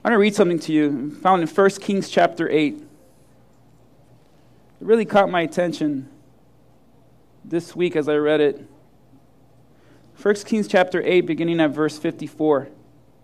I'm going to read something to you, found in 1 Kings chapter 8. It really caught my attention this week as I read it. 1 Kings chapter 8, beginning at verse 54. It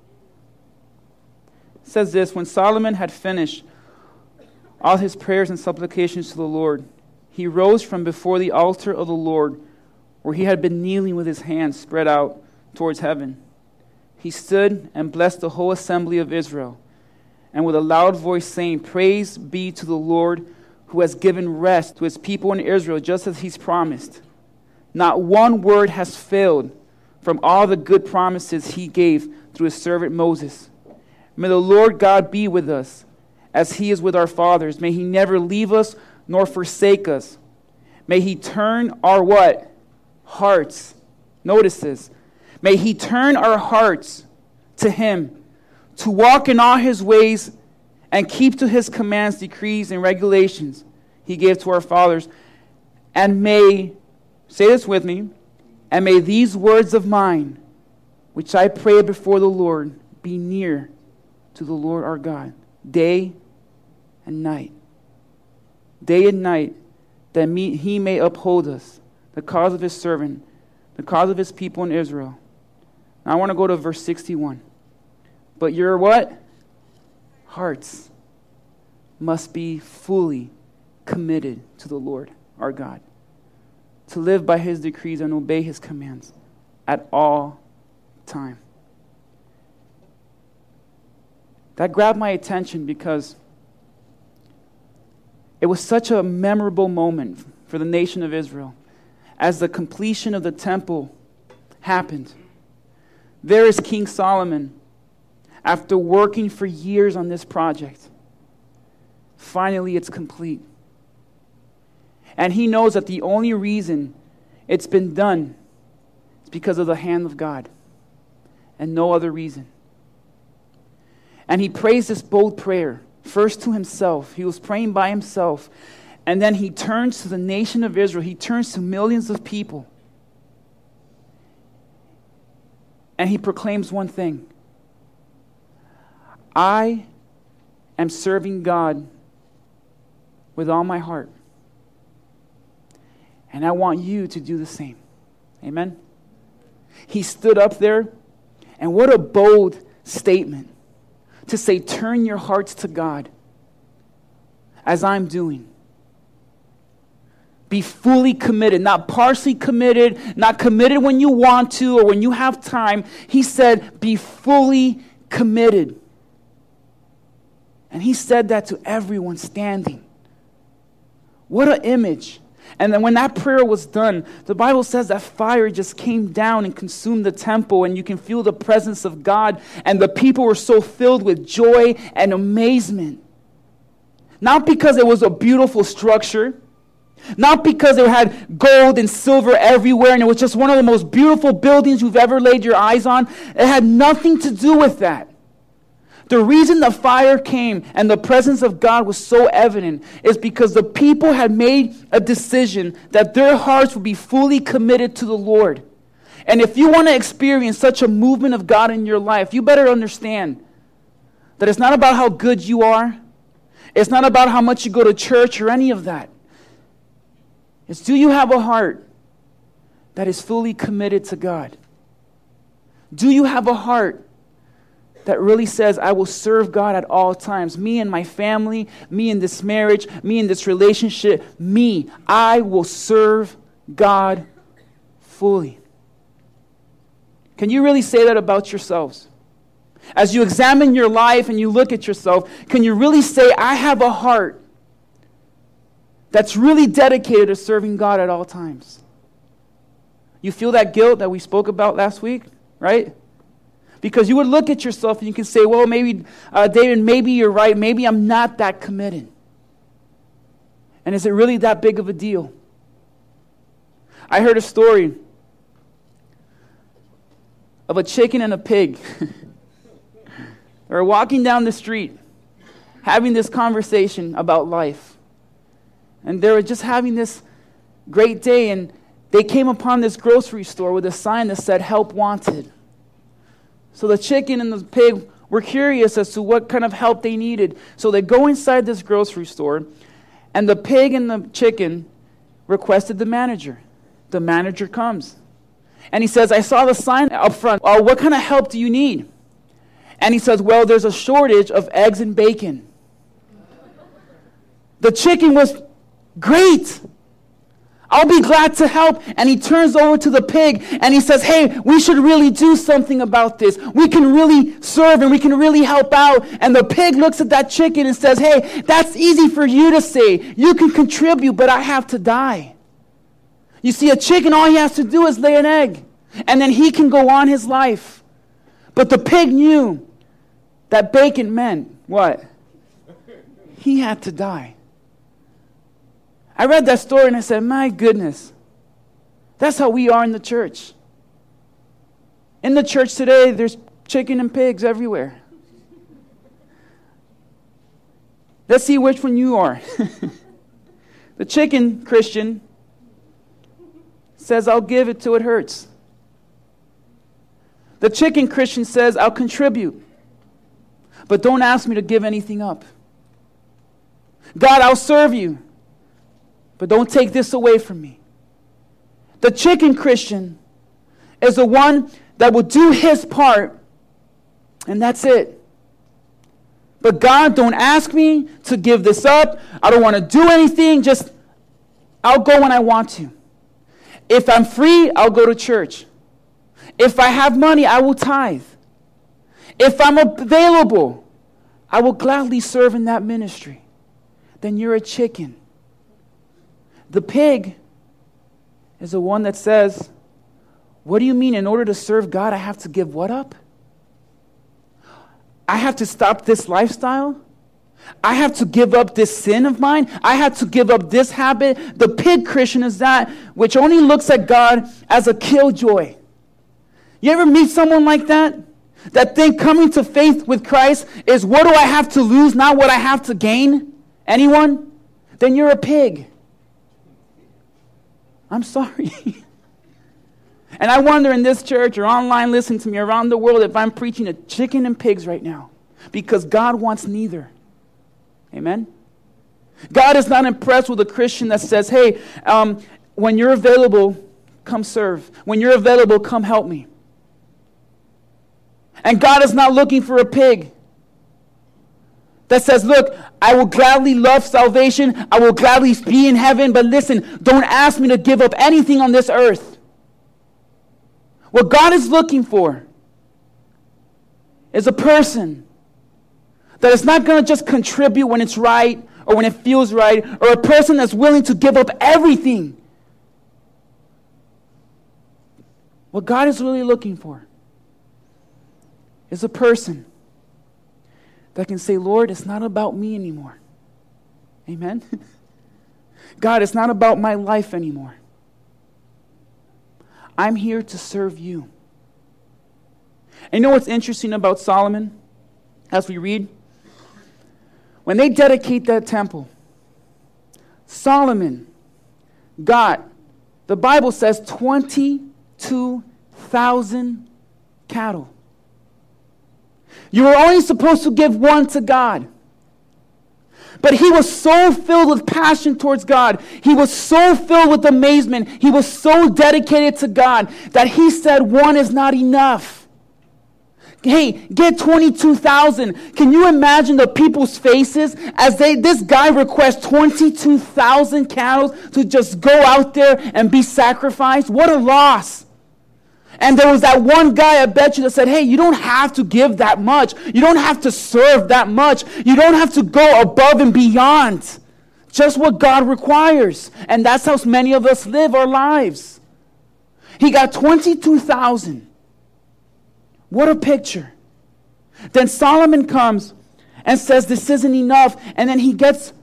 says this: When Solomon had finished all his prayers and supplications to the Lord, he rose from before the altar of the Lord, where he had been kneeling with his hands spread out towards heaven. He stood and blessed the whole assembly of Israel, and with a loud voice saying, Praise be to the Lord, who has given rest to his people in Israel, just as he's promised. Not one word has failed from all the good promises he gave through his servant Moses. May the Lord God be with us, as he is with our fathers. May he never leave us nor forsake us. May he turn our what? Hearts. Notice this. May he turn our hearts to him, to walk in all his ways and keep to his commands, decrees, and regulations he gave to our fathers. And may, say this with me, and may these words of mine, which I pray before the Lord, be near to the Lord our God, day and night. Day and night, that he may uphold us, the cause of his servant, the cause of his people in Israel. Now I want to go to verse 61. But your what? Hearts must be fully committed to the Lord our God, to live by his decrees and obey his commands at all time. That grabbed my attention because it was such a memorable moment for the nation of Israel as the completion of the temple happened. There is King Solomon, after working for years on this project. Finally, it's complete. And he knows that the only reason it's been done is because of the hand of God and no other reason. And he prays this bold prayer, first to himself. He was praying by himself. And then he turns to the nation of Israel. He turns to millions of people. And he proclaims one thing: I am serving God with all my heart. And I want you to do the same. Amen? He stood up there, and what a bold statement to say, turn your hearts to God, as I'm doing. Be fully committed, not partially committed, not committed when you want to or when you have time. He said, be fully committed. And he said that to everyone standing. What an image. And then when that prayer was done, the Bible says that fire just came down and consumed the temple, and you can feel the presence of God, and the people were so filled with joy and amazement. Not because it was a beautiful structure, not because it had gold and silver everywhere and it was just one of the most beautiful buildings you've ever laid your eyes on. It had nothing to do with that. The reason the fire came and the presence of God was so evident is because the people had made a decision that their hearts would be fully committed to the Lord. And if you want to experience such a movement of God in your life, you better understand that it's not about how good you are. It's not about how much you go to church or any of that. It's, do you have a heart that is fully committed to God? Do you have a heart that really says, I will serve God at all times? Me and my family, me in this marriage, me in this relationship, I will serve God fully. Can you really say that about yourselves? As you examine your life and you look at yourself, can you really say, I have a heart that's really dedicated to serving God at all times? You feel that guilt that we spoke about last week, right? Because you would look at yourself and you can say, well, maybe, David, maybe you're right. Maybe I'm not that committed. And is it really that big of a deal? I heard a story of a chicken and a pig. They were walking down the street, having this conversation about life. And they were just having this great day, and they came upon this grocery store with a sign that said, "Help Wanted." So the chicken and the pig were curious as to what kind of help they needed. So they go inside this grocery store, and the pig and the chicken requested the manager. The manager comes, and he says, I saw the sign up front. What kind of help do you need? And he says, well, there's a shortage of eggs and bacon. The chicken was, great. I'll be glad to help. And he turns over to the pig and he says, hey, we should really do something about this. We can really serve and we can really help out. And the pig looks at that chicken and says, hey, that's easy for you to say. You can contribute, but I have to die. You see, a chicken, all he has to do is lay an egg. And then he can go on his life. But the pig knew that bacon meant what? He had to die. I read that story and I said, my goodness, that's how we are in the church. In the church today, there's chicken and pigs everywhere. Let's see which one you are. The chicken Christian says, I'll give it till it hurts. The chicken Christian says, I'll contribute, but don't ask me to give anything up. God, I'll serve you, but don't take this away from me. The chicken Christian is the one that will do his part, and that's it. But God, don't ask me to give this up. I don't want to do anything. Just, I'll go when I want to. If I'm free, I'll go to church. If I have money, I will tithe. If I'm available, I will gladly serve in that ministry. Then you're a chicken. The pig is the one that says, what do you mean in order to serve God, I have to give what up? I have to stop this lifestyle? I have to give up this sin of mine? I have to give up this habit? The pig Christian is that which only looks at God as a killjoy. You ever meet someone like that? That think coming to faith with Christ is what do I have to lose, not what I have to gain? Anyone? Then you're a pig. I'm sorry. And I wonder in this church or online listening to me around the world if I'm preaching to chicken and pigs right now. Because God wants neither. Amen? God is not impressed with a Christian that says, hey, when you're available, come serve. When you're available, come help me. And God is not looking for a pig that says, look, I will gladly love salvation. I will gladly be in heaven. But listen, don't ask me to give up anything on this earth. What God is looking for is a person that is not going to just contribute when it's right or when it feels right, or a person that's willing to give up everything. What God is really looking for is a person that can say, Lord, it's not about me anymore. Amen? God, it's not about my life anymore. I'm here to serve you. And you know what's interesting about Solomon as we read? When they dedicate that temple, Solomon got, the Bible says, 22,000 cattle. You were only supposed to give one to God. But he was so filled with passion towards God. He was so filled with amazement. He was so dedicated to God that he said one is not enough. Hey, get 22,000. Can you imagine the people's faces as this guy requests 22,000 cattle to just go out there and be sacrificed? What a loss. And there was that one guy, I bet you, that said, hey, you don't have to give that much. You don't have to serve that much. You don't have to go above and beyond. Just what God requires. And that's how many of us live our lives. He got 22,000. What a picture. Then Solomon comes and says this isn't enough. And then he gets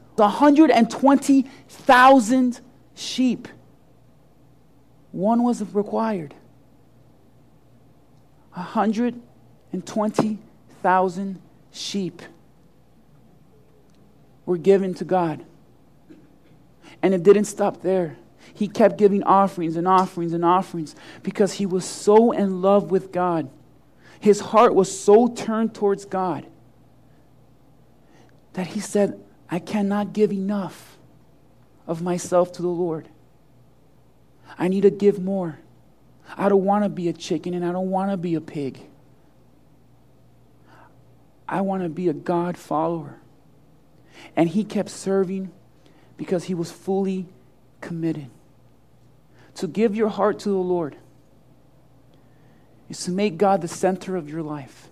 120,000 sheep. One was required. 120,000 sheep were given to God. And it didn't stop there. He kept giving offerings and offerings and offerings because he was so in love with God. His heart was so turned towards God that he said, I cannot give enough of myself to the Lord. I need to give more. I don't want to be a chicken and I don't want to be a pig. I want to be a God follower. And he kept serving because he was fully committed. To give your heart to the Lord is to make God the center of your life.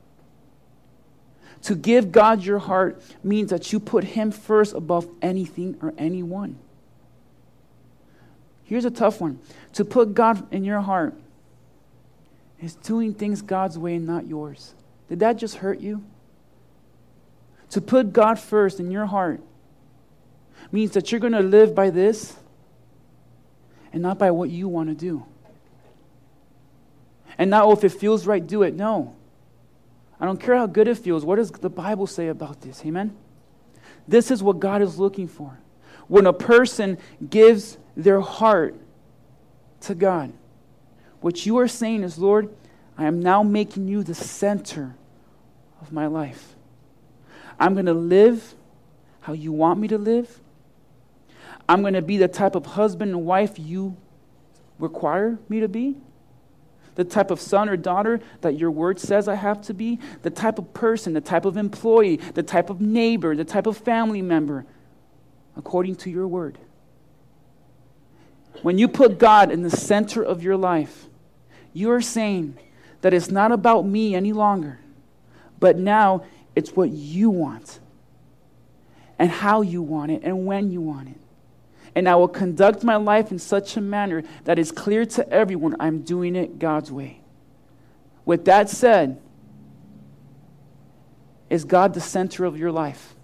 To give God your heart means that you put him first above anything or anyone. Here's a tough one. To put God in your heart is doing things God's way and not yours. Did that just hurt you? To put God first in your heart means that you're going to live by this and not by what you want to do. And not, if it feels right, do it. No. I don't care how good it feels. What does the Bible say about this? Amen? This is what God is looking for. When a person gives their heart to God, what you are saying is, Lord, I am now making you the center of my life. I'm going to live how you want me to live. I'm going to be the type of husband and wife you require me to be. The type of son or daughter that your word says I have to be. The type of person, the type of employee, the type of neighbor, the type of family member, according to your word. When you put God in the center of your life, you are saying that it's not about me any longer, but now it's what you want and how you want it and when you want it. And I will conduct my life in such a manner that is clear to everyone I'm doing it God's way. With that said, is God the center of your life?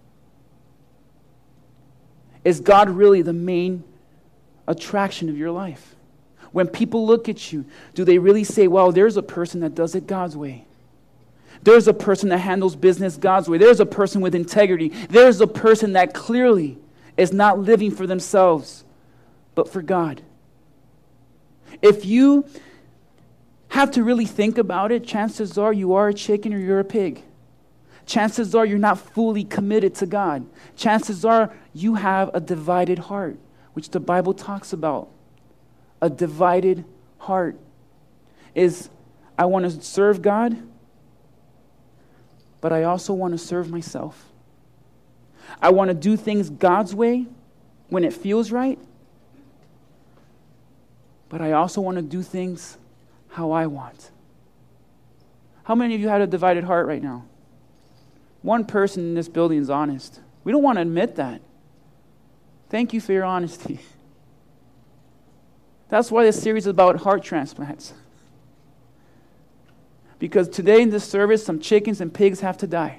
Is God really the main attraction of your life? When people look at you, do they really say, wow, there's a person that does it God's way? There's a person that handles business God's way. There's a person with integrity. There's a person that clearly is not living for themselves, but for God. If you have to really think about it, chances are you are a chicken or you're a pig. Chances are you're not fully committed to God. Chances are you have a divided heart, which the Bible talks about. A divided heart is, I want to serve God, but I also want to serve myself. I want to do things God's way when it feels right, but I also want to do things how I want. How many of you had a divided heart right now? One person in this building is honest. We don't want to admit that. Thank you for your honesty. That's why this series is about heart transplants. Because today in this service, some chickens and pigs have to die.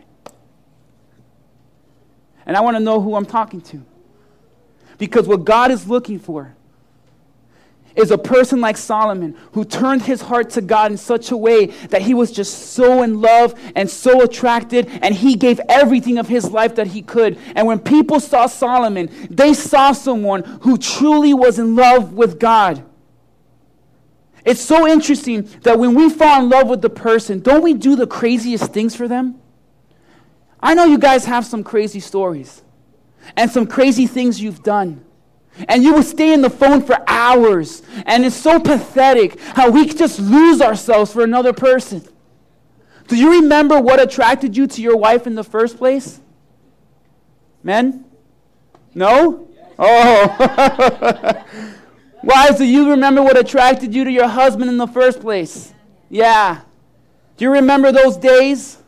And I want to know who I'm talking to. Because what God is looking for is a person like Solomon who turned his heart to God in such a way that he was just so in love and so attracted, and he gave everything of his life that he could. And when people saw Solomon, they saw someone who truly was in love with God. It's so interesting that when we fall in love with the person, don't we do the craziest things for them? I know you guys have some crazy stories and some crazy things you've done. And you will stay on the phone for hours. And it's so pathetic how we just lose ourselves for another person. Do you remember what attracted you to your wife in the first place? Men? No? Oh. Wives, do you remember what attracted you to your husband in the first place? Yeah. Do you remember those days?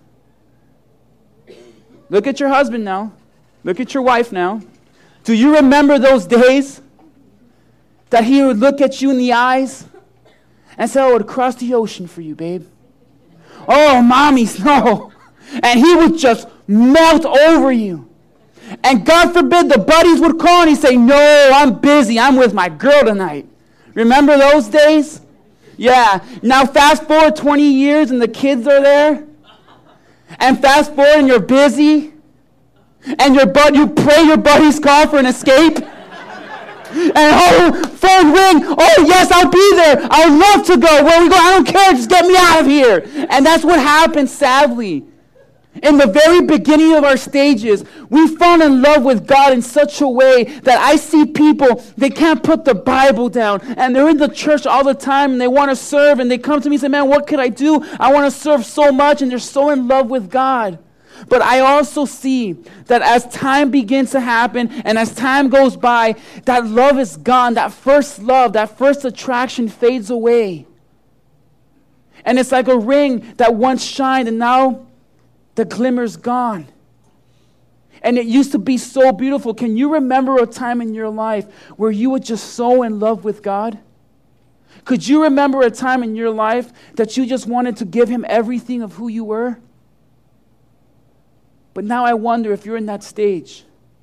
Look at your husband now. Look at your wife now. Do you remember those days that he would look at you in the eyes and say, I would cross the ocean for you, babe? Oh, mommies, no. And he would just melt over you. And God forbid the buddies would call and he'd say, no, I'm busy. I'm with my girl tonight. Remember those days? Yeah. Now fast forward 20 years and the kids are there. And fast forward and you're busy. And you pray your buddies call for an escape. And oh, phone ring. Oh, yes, I'll be there. I would love to go. Where we go? I don't care. Just get me out of here. And that's what happens, sadly. In the very beginning of our stages, we fall in love with God in such a way that I see people, they can't put the Bible down, and they're in the church all the time, and they want to serve, and they come to me and say, man, what could I do? I want to serve so much, and they're so in love with God. But I also see that as time begins to happen, and as time goes by, that love is gone. That first love, that first attraction fades away. And it's like a ring that once shined, and now the glimmer's gone. And it used to be so beautiful. Can you remember a time in your life where you were just so in love with God? Could you remember a time in your life that you just wanted to give him everything of who you were? But now I wonder if you're in that stage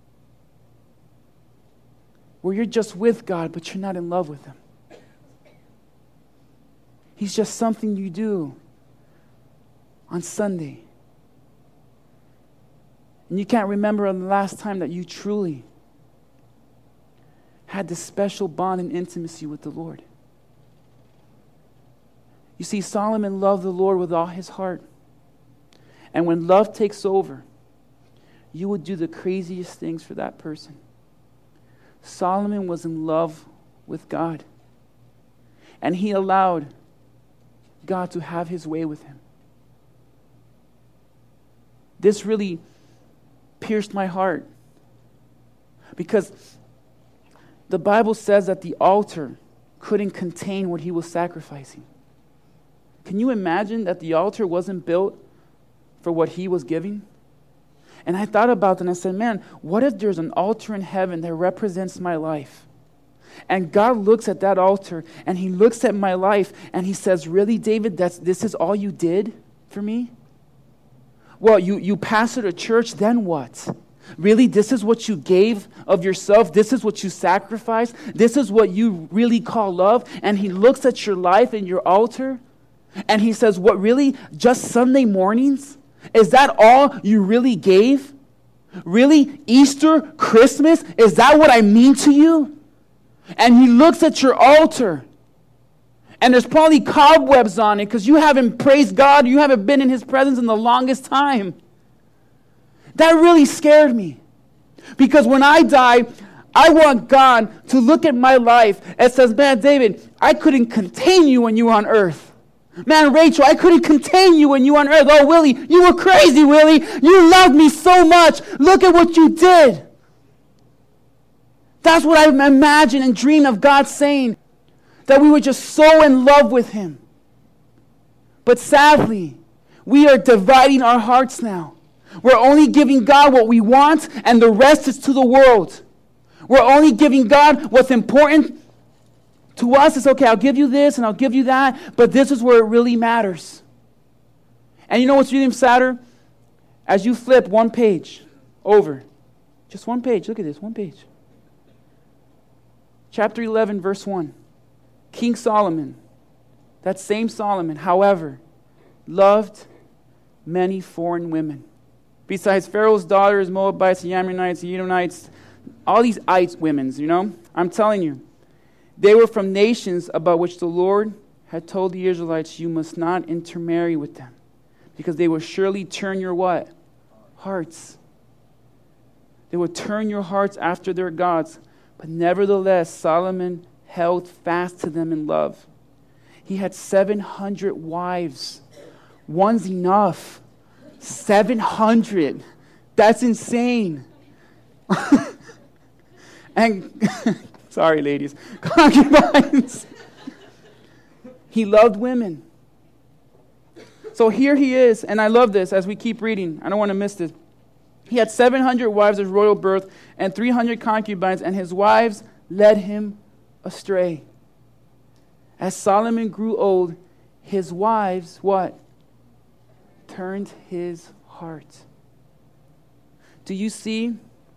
where you're just with God, but you're not in love with him. He's just something you do on Sunday. And you can't remember the last time that you truly had this special bond and intimacy with the Lord. You see, Solomon loved the Lord with all his heart. And when love takes over, you would do the craziest things for that person. Solomon was in love with God. And he allowed God to have his way with him. This really pierced my heart, because the Bible says that the altar couldn't contain what he was sacrificing. Can you imagine that the altar wasn't built for what he was giving? And I thought about that and I said, man, what if there's an altar in heaven that represents my life? And God looks at that altar and he looks at my life and he says, really, David, this is all you did for me? Well, you pastored a church, then what? Really, this is what you gave of yourself? This is what you sacrificed? This is what you really call love? And he looks at your life and your altar and he says, what, really? Just Sunday mornings? Is that all you really gave? Really? Easter? Christmas? Is that what I mean to you? And he looks at your altar and there's probably cobwebs on it because you haven't praised God. You haven't been in his presence in the longest time. That really scared me. Because when I die, I want God to look at my life and says, man, David, I couldn't contain you when you were on earth. Man, Rachel, I couldn't contain you when you were on earth. Oh, Willie, you were crazy, Willie. You loved me so much. Look at what you did. That's what I imagine and dream of God saying. That we were just so in love with him. But sadly, we are dividing our hearts now. We're only giving God what we want, and the rest is to the world. We're only giving God what's important to us. It's okay, I'll give you this and I'll give you that, but this is where it really matters. And you know what's really sadder? As you flip one page over, just one page, look at this, one page. Chapter 11, verse 1. King Solomon, that same Solomon, however, loved many foreign women. Besides Pharaoh's daughters, Moabites, Ammonites, Edomites, all these ites women, you know, I'm telling you, they were from nations about which the Lord had told the Israelites, you must not intermarry with them, because they will surely turn your what? Hearts. They will turn your hearts after their gods. But nevertheless, Solomon held fast to them in love. He had 700 wives. One's enough. 700. That's insane. And sorry, ladies. Concubines. He loved women. So here he is, and I love this as we keep reading. I don't want to miss this. He had 700 wives of royal birth and 300 concubines, and his wives led him astray. As Solomon grew old, his wives, what? Turned his heart. Do you see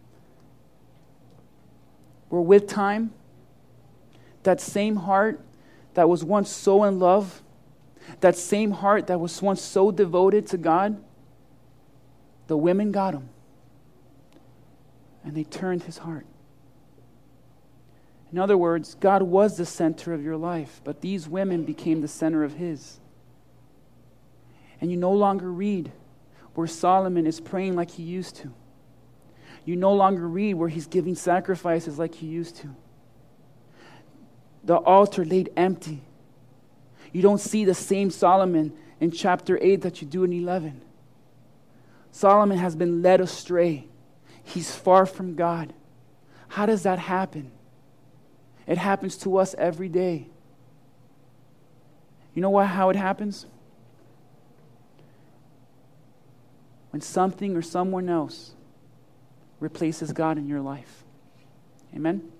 where with time, that same heart that was once so in love, that same heart that was once so devoted to God, the women got him. And they turned his heart. In other words, God was the center of your life, but these women became the center of his. And you no longer read where Solomon is praying like he used to. You no longer read where he's giving sacrifices like he used to. The altar laid empty. You don't see the same Solomon in chapter 8 that you do in 11. Solomon has been led astray. He's far from God. How does that happen? It happens to us every day. You know how it happens? When something or someone else replaces God in your life. Amen?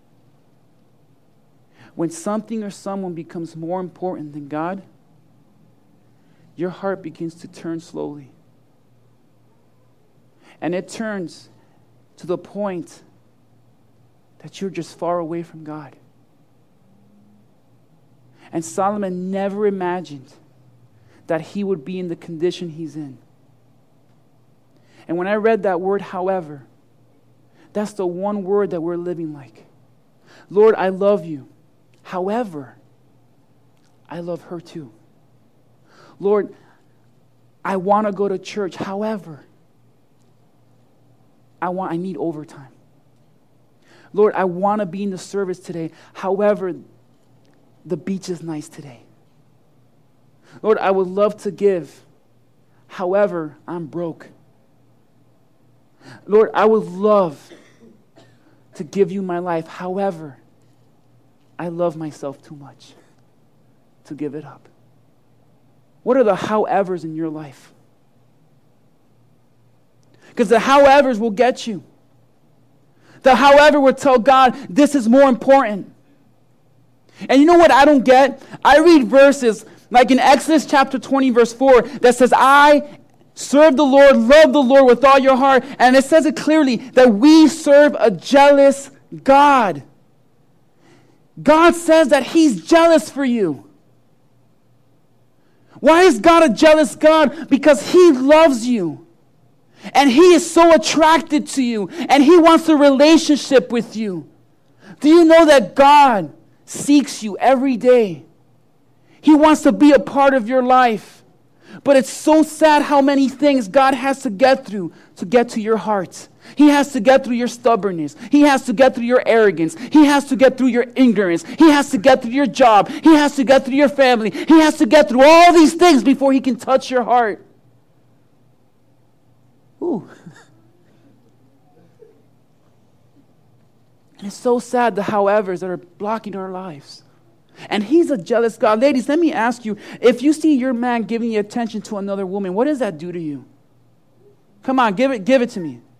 When something or someone becomes more important than God, your heart begins to turn slowly. And it turns to the point that you're just far away from God. And Solomon never imagined that he would be in the condition he's in. And when I read that word, however, that's the one word that we're living like. Lord, I love you. However, I love her too. Lord, I want to go to church. However, I need overtime. Lord, I want to be in the service today. However, the beach is nice today. Lord, I would love to give. However, I'm broke. Lord, I would love to give you my life. However, I love myself too much to give it up. What are the howevers in your life? Because the howevers will get you. The however will tell God, this is more important. And you know what I don't get? I read verses like in Exodus chapter 20 verse 4 that says, I serve the Lord, love the Lord with all your heart. And it says it clearly that we serve a jealous God. God says that he's jealous for you. Why is God a jealous God? Because he loves you. And he is so attracted to you. And he wants a relationship with you. Do you know that God seeks you every day? He wants to be a part of your life. But it's so sad how many things God has to get through to get to your heart. He has to get through your stubbornness. He has to get through your arrogance. He has to get through your ignorance. He has to get through your job. He has to get through your family. He has to get through all these things before he can touch your heart. Ooh. And it's so sad the howevers that are blocking our lives. And he's a jealous God. Ladies, let me ask you, if you see your man giving you attention to another woman, what does that do to you? Come on, give it to me.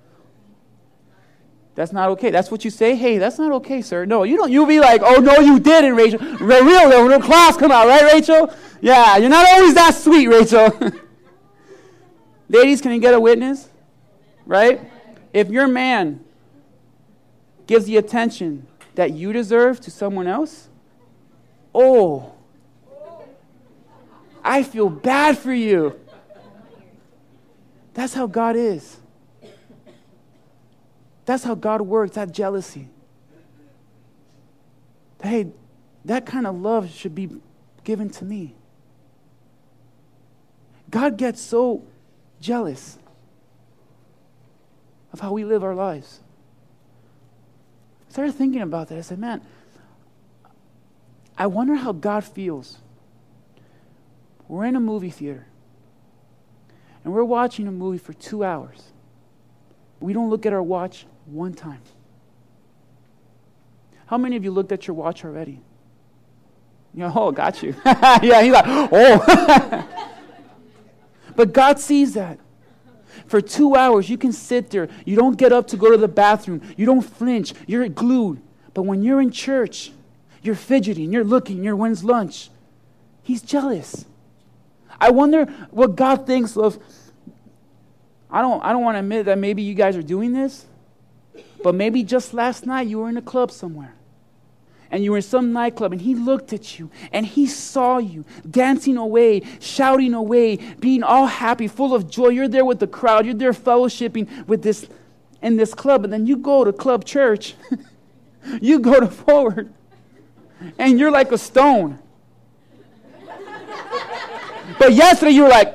That's not okay. That's what you say? Hey, that's not okay, sir. No, you don't. You'll be like, oh, no, you didn't, Rachel. Real class come out, right, Rachel? Yeah, you're not always that sweet, Rachel. Ladies, can you get a witness? Right? If your man gives the attention that you deserve to someone else, oh, I feel bad for you. That's how God is. That's how God works, that jealousy. Hey, that kind of love should be given to me. God gets so jealous of how we live our lives. I started thinking about that. I said, man, I wonder how God feels. We're in a movie theater, and we're watching a movie for 2 hours. We don't look at our watch one time. How many of you looked at your watch already? You know, oh, got you. Yeah, he's like, oh. But God sees that. For 2 hours, you can sit there. You don't get up to go to the bathroom. You don't flinch. You're glued. But when you're in church, you're fidgeting. You're looking. You're, when's lunch? He's jealous. I wonder what God thinks of. I don't want to admit that maybe you guys are doing this, but maybe just last night you were in a club somewhere. And you were in some nightclub, and he looked at you, and he saw you dancing away, shouting away, being all happy, full of joy. You're there with the crowd. You're there fellowshipping with this in this club, and then you go to club church, You go to Forward, and you're like a stone. But yesterday you were like,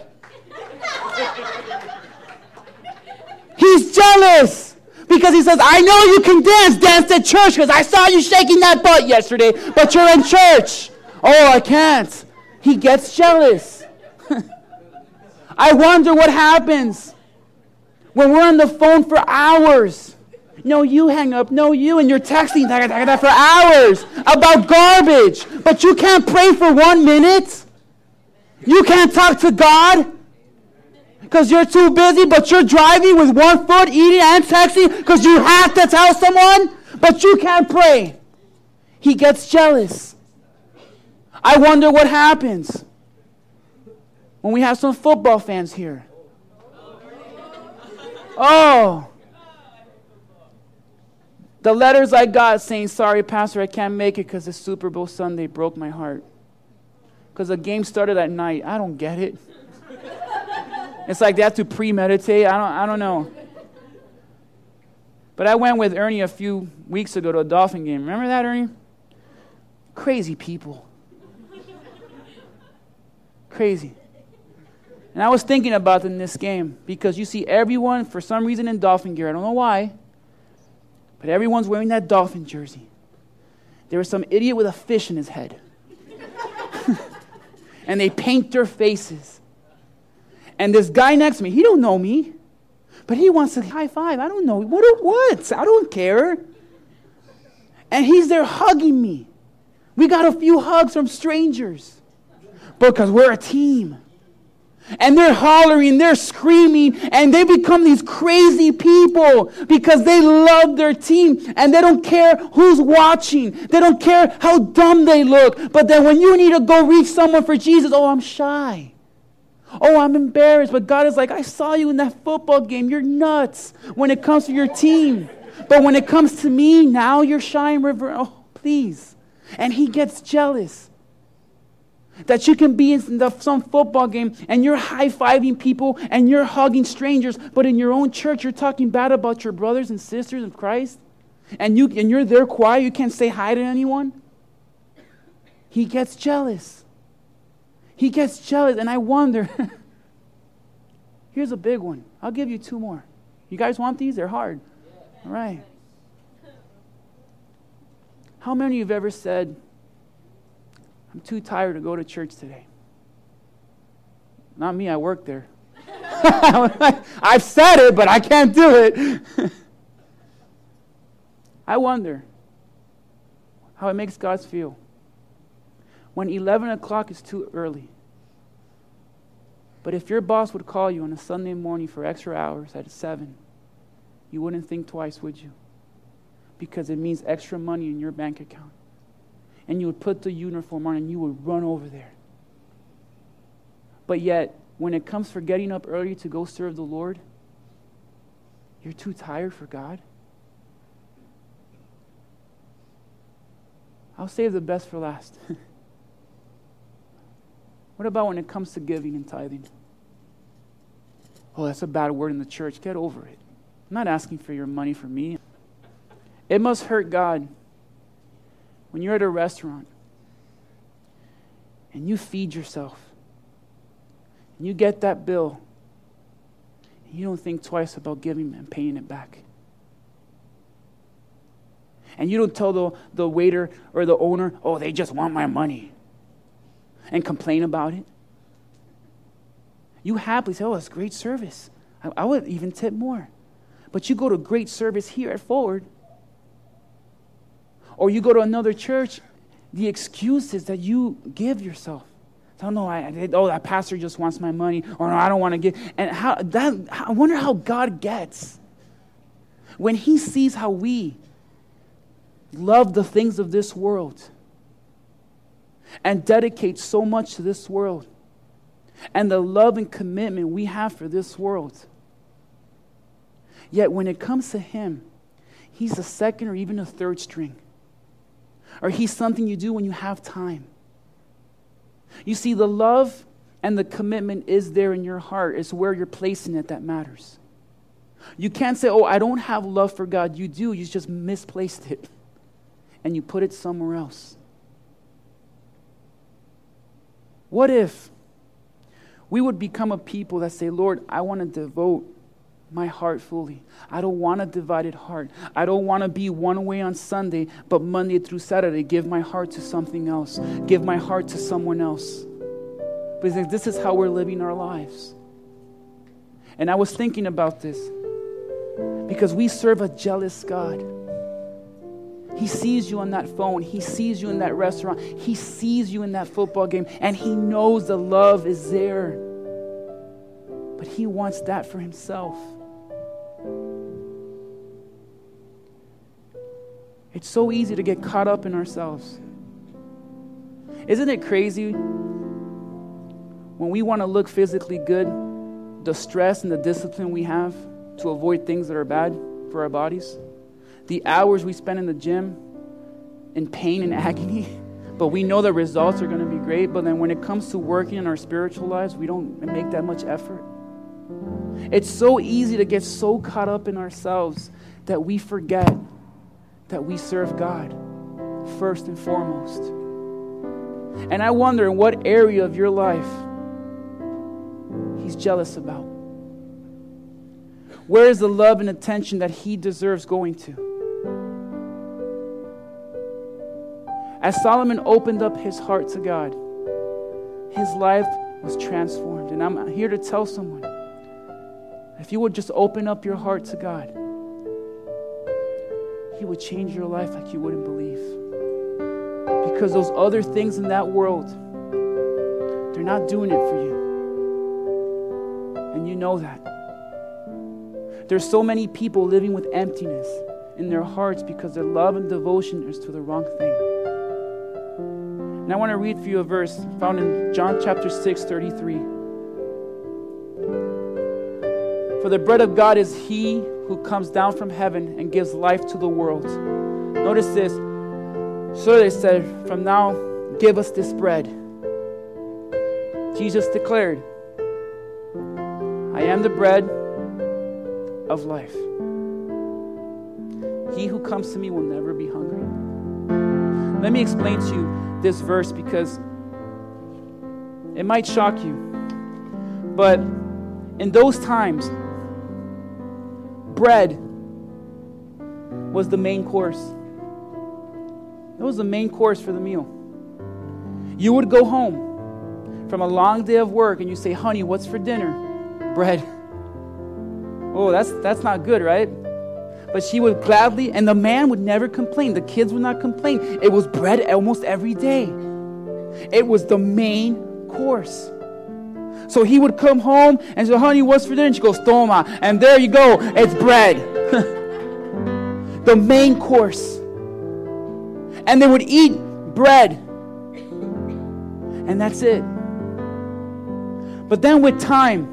he's jealous. Because he says, I know you can dance at church because I saw you shaking that butt yesterday, but you're in church. Oh, I can't. He gets jealous. I wonder what happens when we're on the phone for hours. No, you hang up. No, you. And you're texting for hours about garbage. But you can't pray for 1 minute. You can't talk to God. Because you're too busy, but you're driving with 1 foot, eating and texting because you have to tell someone, but you can't pray. He gets jealous. I wonder what happens when we have some football fans here. Oh. The letters I got saying, sorry, Pastor, I can't make it because the Super Bowl Sunday broke my heart. Because the game started at night. I don't get it. It's like they have to premeditate. I don't know. But I went with Ernie a few weeks ago to a Dolphin game. Remember that, Ernie? Crazy people. Crazy. And I was thinking about in this game because you see everyone, for some reason, in Dolphin gear. I don't know why. But everyone's wearing that Dolphin jersey. There was some idiot with a fish in his head. And they paint their faces. And this guy next to me, he don't know me, but he wants to high five. I don't know. What? I don't care. And he's there hugging me. We got a few hugs from strangers because we're a team. And they're hollering, they're screaming, and they become these crazy people because they love their team and they don't care who's watching. They don't care how dumb they look. But then when you need to go reach someone for Jesus, oh, I'm shy. Oh, I'm embarrassed. But God is like, I saw you in that football game. You're nuts when it comes to your team. But when it comes to me, now you're shy and river. Oh, please. And he gets jealous. That you can be in some football game and you're high-fiving people and you're hugging strangers, but in your own church you're talking bad about your brothers and sisters in Christ. And you're there quiet. You can't say hi to anyone. He gets jealous. He gets jealous, and I wonder, here's a big one. I'll give you 2 more. You guys want these? They're hard. All right. How many of you have ever said, I'm too tired to go to church today? Not me, I work there. I've said it, but I can't do it. I wonder how it makes God feel when 11 o'clock is too early. But if your boss would call you on a Sunday morning for extra hours at 7, you wouldn't think twice, would you? Because it means extra money in your bank account. And you would put the uniform on and you would run over there. But yet, when it comes for getting up early to go serve the Lord, you're too tired for God. I'll save the best for last. What about when it comes to giving and tithing? Oh, that's a bad word in the church. Get over it. I'm not asking for your money from me. It must hurt God when you're at a restaurant and you feed yourself and you get that bill and you don't think twice about giving and paying it back. And you don't tell the waiter or the owner, oh, they just want my money, and complain about it. You happily say, oh, it's great service. I would even tip more. But you go to great service here at Forward, or you go to another church, the excuses that you give yourself. Oh, no, that pastor just wants my money, or no, I don't want to give. And I wonder how God gets when he sees how we love the things of this world and dedicate so much to this world and the love and commitment we have for this world. Yet when it comes to him, he's a second or even a third string. Or he's something you do when you have time. You see, the love and the commitment is there in your heart. It's where you're placing it that matters. You can't say, oh, I don't have love for God. You do. You just misplaced it. and you put it somewhere else? What if we would become a people that say, Lord, I want to devote my heart fully. I don't want a divided heart. I don't want to be one way on Sunday, but Monday through Saturday, give my heart to something else. Give my heart to someone else. Because this is how we're living our lives. And I was thinking about this because we serve a jealous God. He sees you on that phone. He sees you in that restaurant. He sees you in that football game. And He knows the love is there. But He wants that for Himself. It's so easy to get caught up in ourselves. Isn't it crazy when we want to look physically good, the stress and the discipline we have to avoid things that are bad for our bodies? The hours we spend in the gym in pain and agony, but we know the results are going to be great. But then when it comes to working in our spiritual lives, we don't make that much effort. It's so easy to get so caught up in ourselves that we forget that we serve God first and foremost. And I wonder in what area of your life He's jealous about. Where is the love and attention that He deserves going to? As Solomon opened up his heart to God, his life was transformed. And I'm here to tell someone, if you would just open up your heart to God, He would change your life like you wouldn't believe. Because those other things in that world, they're not doing it for you. And you know that. There's so many people living with emptiness in their hearts because their love and devotion is to the wrong thing. And I want to read for you a verse found in John chapter 6:33. For the bread of God is He who comes down from heaven and gives life to the world. Notice this. So they said, from now, give us this bread. Jesus declared, I am the bread of life. He who comes to me will never be hungry. Let me explain to you this verse because it might shock you. But in those times, bread was the main course. It was the main course for the meal. You would go home from a long day of work and you say, honey, what's for dinner? Bread. Oh, that's not good, right? But she would gladly, and the man would never complain. The kids would not complain. It was bread almost every day. It was the main course. So he would come home and say, honey, what's for dinner? And she goes, toma. And there you go. It's bread. The main course. And they would eat bread. And that's it. But then with time,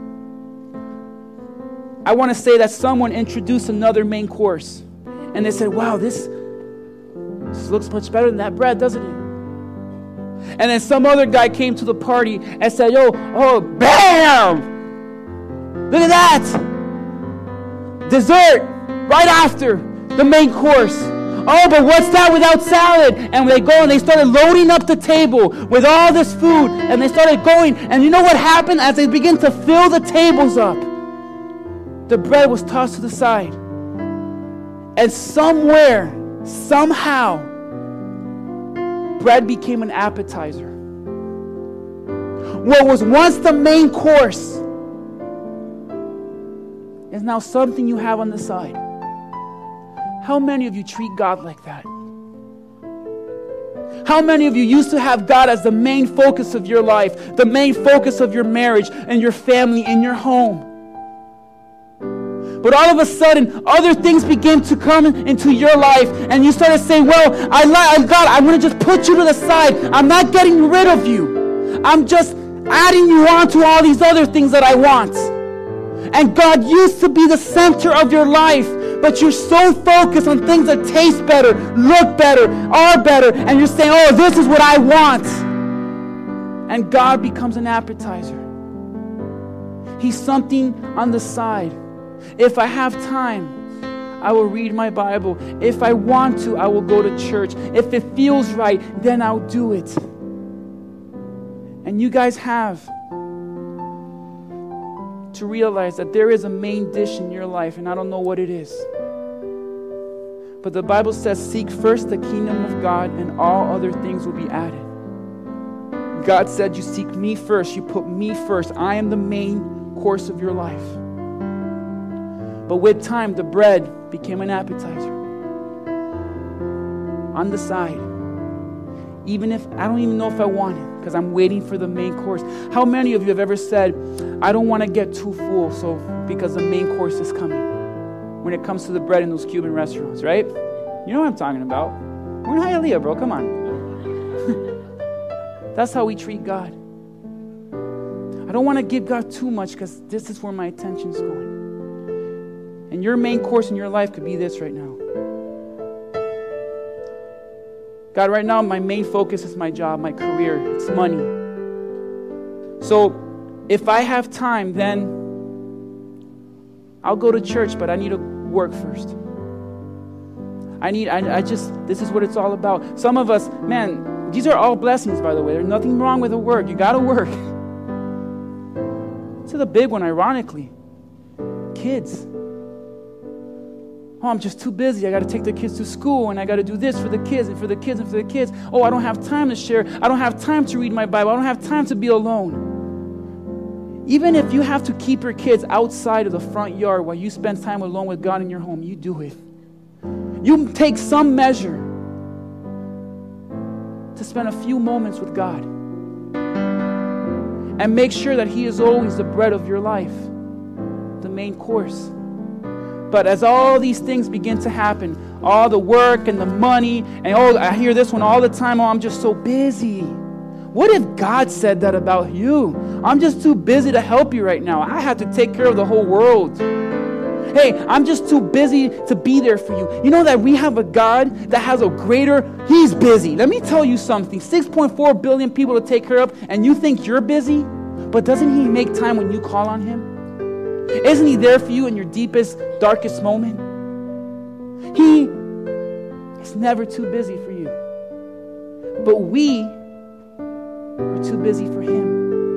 I want to say that someone introduced another main course. And they said, wow, this looks much better than that bread, doesn't it? And then some other guy came to the party and said, oh, bam! Look at that! Dessert right after the main course. Oh, but what's that without salad? And they go and they started loading up the table with all this food. And they started going. And you know what happened as they began to fill the tables up? The bread was tossed to the side. And somewhere, somehow, bread became an appetizer. What was once the main course is now something you have on the side. How many of you treat God like that? How many of you used to have God as the main focus of your life, the main focus of your marriage and your family and your home? But all of a sudden, other things began to come into your life, and you started saying, well, God, I'm going to just put you to the side. I'm not getting rid of you. I'm just adding you on to all these other things that I want. And God used to be the center of your life, but you're so focused on things that taste better, look better, are better, and you're saying, oh, this is what I want. And God becomes an appetizer. He's something on the side. If I have time, I will read my Bible. If I want to, I will go to church. If it feels right, then I'll do it. And you guys have to realize that there is a main dish in your life, and I don't know what it is. But the Bible says, seek first the kingdom of God, and all other things will be added. God said, you seek me first. You put me first. I am the main course of your life. But with time, the bread became an appetizer on the side. Even if, I don't even know if I want it, because I'm waiting for the main course. How many of you have ever said, I don't want to get too full, so because the main course is coming? When it comes to the bread in those Cuban restaurants, right? You know what I'm talking about. We're in Hialeah, bro. Come on. That's how we treat God. I don't want to give God too much because this is where my attention's going. And your main course in your life could be this right now. God, right now my main focus is my job, my career, it's money. So if I have time, then I'll go to church, but I need to work first. This is what it's all about. Some of us, man, these are all blessings, by the way. There's nothing wrong with the work. You got to work. To the big one, ironically. Kids. Oh, I'm just too busy. I got to take the kids to school, and I got to do this for the kids and for the kids and for the kids. Oh, I don't have time to share. I don't have time to read my Bible. I don't have time to be alone. Even if you have to keep your kids outside of the front yard while you spend time alone with God in your home, you do it. You take some measure to spend a few moments with God. And make sure that He is always the bread of your life, the main course. But as all these things begin to happen, all the work and the money, and I hear this one all the time, I'm just so busy. What if God said that about you? I'm just too busy to help you right now. I have to take care of the whole world. Hey, I'm just too busy to be there for you. You know that we have a God that has He's busy. Let me tell you something. 6.4 billion people to take care of, and you think you're busy? But doesn't He make time when you call on Him? Isn't He there for you in your deepest, darkest moment? He is never too busy for you. But we are too busy for Him.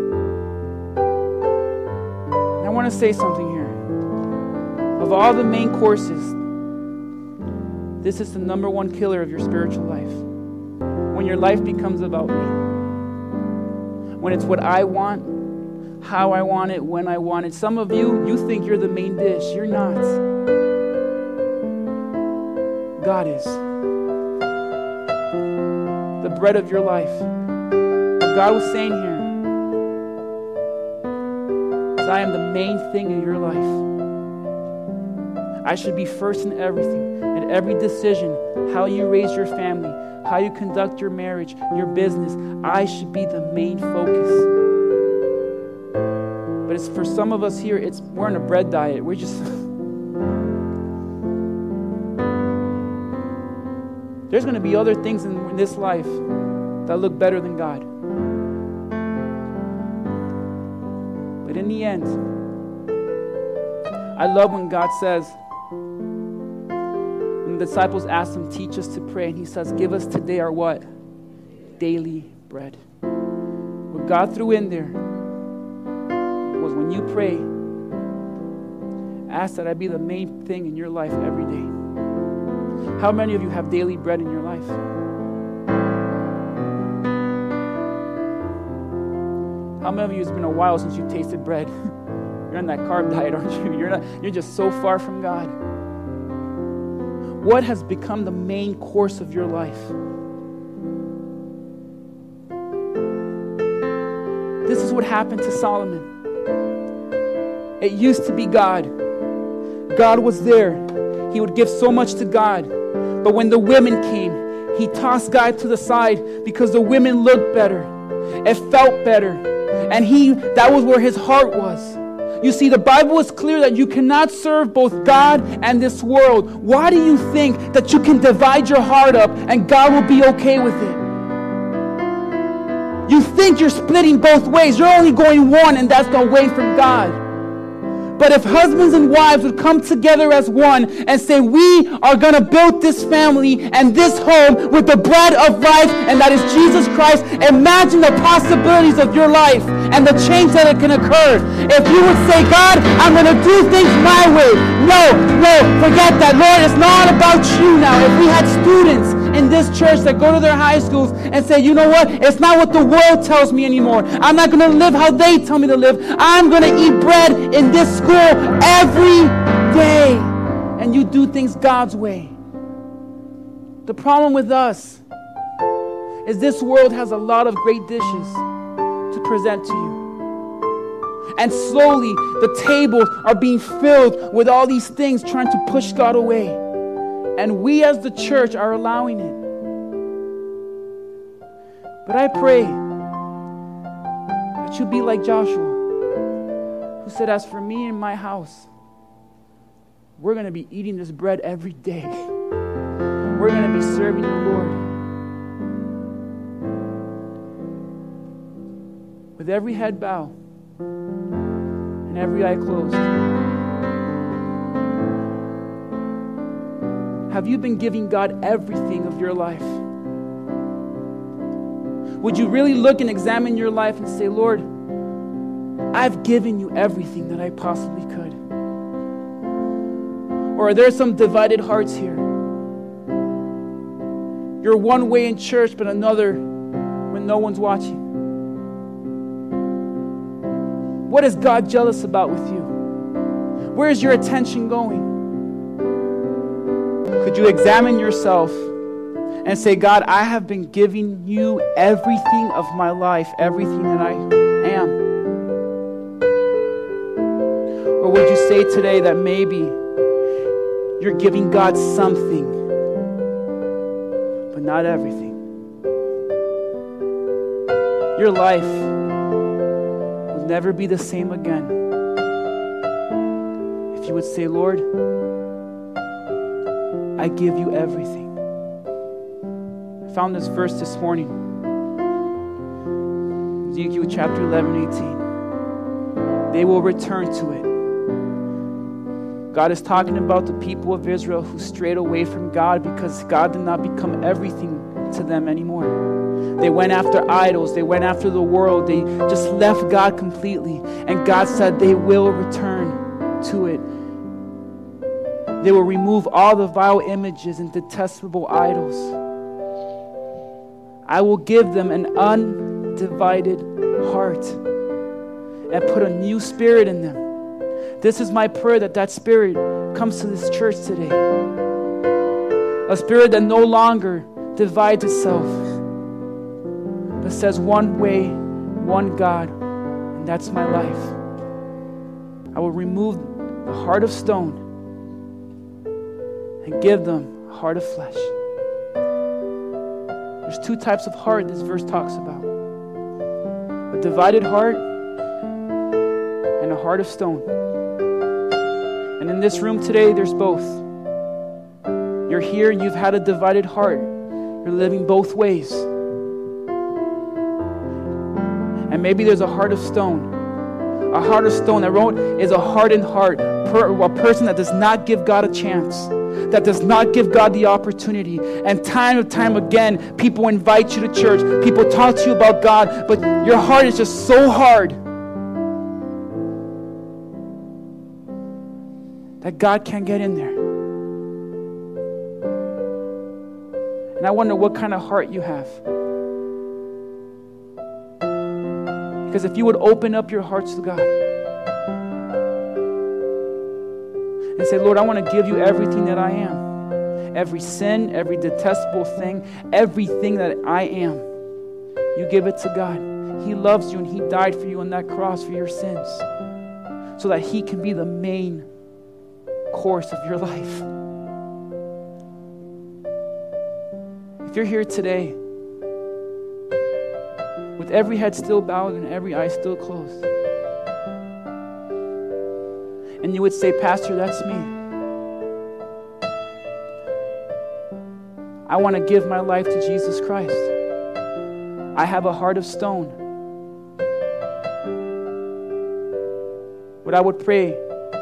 And I want to say something here. Of all the main courses, this is the number one killer of your spiritual life. When your life becomes about me. When it's what I want, how I want it, when I want it. Some of you think you're the main dish. You're not. God is. The bread of your life. What God was saying here is, I am the main thing in your life. I should be first in everything, in every decision, how you raise your family, how you conduct your marriage, your business. I should be the main focus. But it's for some of us here, we're on a bread diet. We're just... There's going to be other things in this life that look better than God. But in the end, I love when God says, when the disciples asked Him, teach us to pray, and He says, give us today our what? Daily bread. What God threw in there was, when you pray, ask that I be the main thing in your life every day. How many of you have daily bread in your life? How many of you, it's been a while since you tasted bread? You're on that carb diet, aren't you? You're just so far from God. What has become the main course of your life? This is what happened to Solomon. It used to be God. God was there. He would give so much to God. But when the women came, he tossed God to the side because the women looked better. It felt better. And that was where his heart was. You see, the Bible is clear that you cannot serve both God and this world. Why do you think that you can divide your heart up and God will be okay with it? You think you're splitting both ways. You're only going one, and that's away from God. But if husbands and wives would come together as one and say, we are going to build this family and this home with the bread of life, and that is Jesus Christ, imagine the possibilities of your life and the change that it can occur. If you would say, God, I'm going to do things my way. No, forget that. Lord, it's not about you now. If we had students in this church that go to their high schools and say, you know what? It's not what the world tells me anymore. I'm not going to live how they tell me to live. I'm going to eat bread in this school every day. And you do things God's way. The problem with us is this world has a lot of great dishes to present to you. And slowly the tables are being filled with all these things trying to push God away. And we as the church are allowing it. But I pray that you be like Joshua, who said, as for me and my house, we're going to be eating this bread every day. We're going to be serving the Lord. With every head bowed and every eye closed. Have you been giving God everything of your life? Would you really look and examine your life and say, Lord, I've given you everything that I possibly could? Or are there some divided hearts here? You're one way in church, but another when no one's watching. What is God jealous about with you? Where is your attention going? Could you examine yourself and say, God, I have been giving you everything of my life, everything that I am? Or would you say today that maybe you're giving God something, but not everything? Your life will never be the same again if you would say, Lord, I give you everything. I found this verse this morning. Ezekiel chapter 11, 18. They will return to it. God is talking about the people of Israel who strayed away from God because God did not become everything to them anymore. They went after idols. They went after the world. They just left God completely. And God said they will return to it. They will remove all the vile images and detestable idols. I will give them an undivided heart and put a new spirit in them. This is my prayer, that spirit comes to this church today. A spirit that no longer divides itself, but says one way, one God, and that's my life. I will remove the heart of stone and give them a heart of flesh. There's two types of heart this verse talks about. A divided heart and a heart of stone. And in this room today, there's both. You're here and you've had a divided heart. You're living both ways. And maybe there's a heart of stone. A heart of stone that is a hardened heart. A person that does not give God a chance. That does not give God the opportunity. And time and time again, people invite you to church. People talk to you about God. But your heart is just so hard that God can't get in there. And I wonder what kind of heart you have. Because if you would open up your hearts to God and say, Lord, I want to give you everything that I am. Every sin, every detestable thing, everything that I am. You give it to God. He loves you and He died for you on that cross for your sins so that He can be the main course of your life. If you're here today with every head still bowed and every eye still closed, and you would say, Pastor, that's me. I want to give my life to Jesus Christ. I have a heart of stone. What I would pray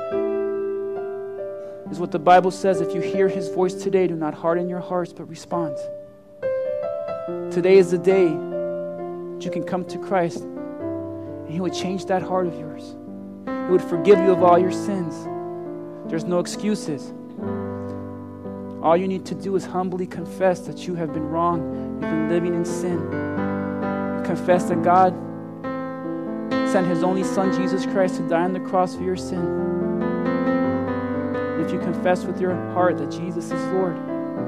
is what the Bible says. If you hear his voice today, do not harden your hearts, but respond. Today is the day that you can come to Christ, and he would change that heart of yours. He would forgive you of all your sins. There's no excuses. All you need to do is humbly confess that you have been wrong. You've been living in sin. Confess that God sent his only Son, Jesus Christ, to die on the cross for your sin. And if you confess with your heart that Jesus is Lord,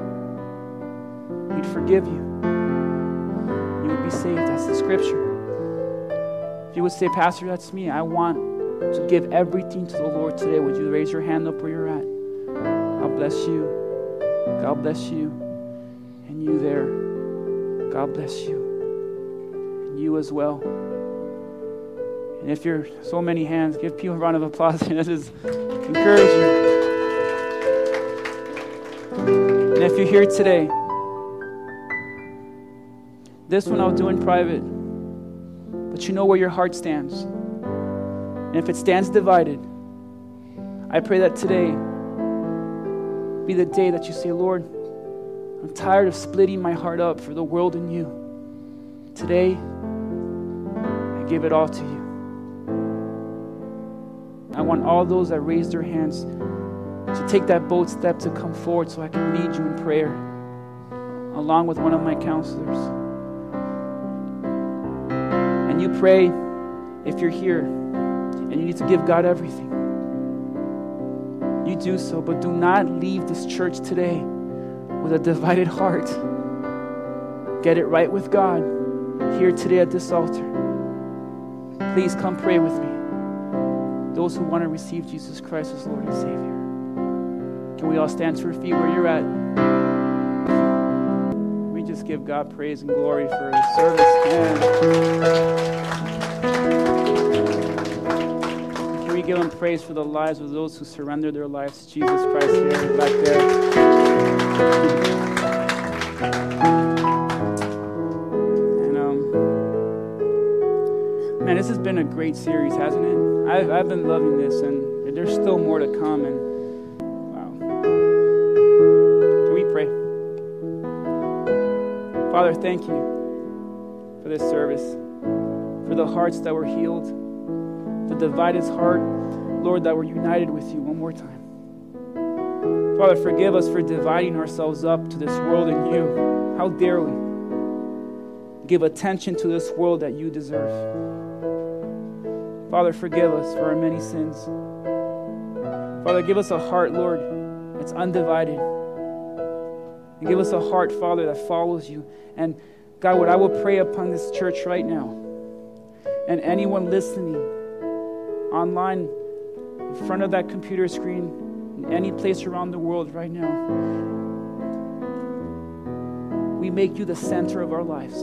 he'd forgive you. You would be saved. That's the scripture. If you would say, Pastor, that's me. I want to give everything to the Lord today. Would you raise your hand up where you're at? God bless you. God bless you. And you there. God bless you. And you as well. And if you're so many hands, give people a round of applause. That is encouraging. And if you're here today, this one I'll do in private, but you know where your heart stands. And if it stands divided, I pray that today be the day that you say, Lord, I'm tired of splitting my heart up for the world and you. Today, I give it all to you. I want all those that raised their hands to take that bold step to come forward so I can lead you in prayer along with one of my counselors. And you pray if you're here and you need to give God everything. You do so, but do not leave this church today with a divided heart. Get it right with God here today at this altar. Please come pray with me. Those who want to receive Jesus Christ as Lord and Savior. Can we all stand to our feet where you're at? We just give God praise and glory for his service. Can we give him praise for the lives of those who surrender their lives to Jesus Christ here back there? Man, this has been a great series, hasn't it? I've been loving this, and there's still more to come. And wow, can we pray? Father, thank you for this service, for the hearts that were healed, the divided heart, Lord, that were united with you one more time. Father, forgive us for dividing ourselves up to this world and you. How dare we give attention to this world that you deserve? Father, forgive us for our many sins. Father, give us a heart, Lord, that's undivided. And give us a heart, Father, that follows you. And God, what I will pray upon this church right now, and anyone listening online, in front of that computer screen, in any place around the world right now, we make you the center of our lives.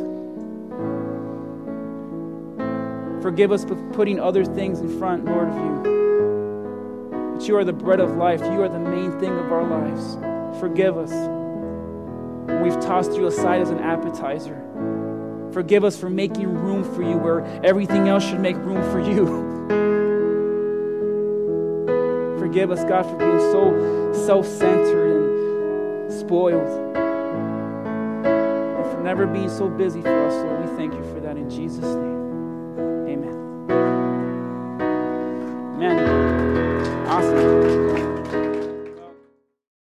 Forgive us for putting other things in front, Lord, of you. But you are the bread of life. You are the main thing of our lives. Forgive us when we've tossed you aside as an appetizer. Forgive us for making room for you where everything else should make room for you. Forgive us, God, for being so self-centered and spoiled. And for never being so busy for us, Lord. We thank you for that in Jesus' name.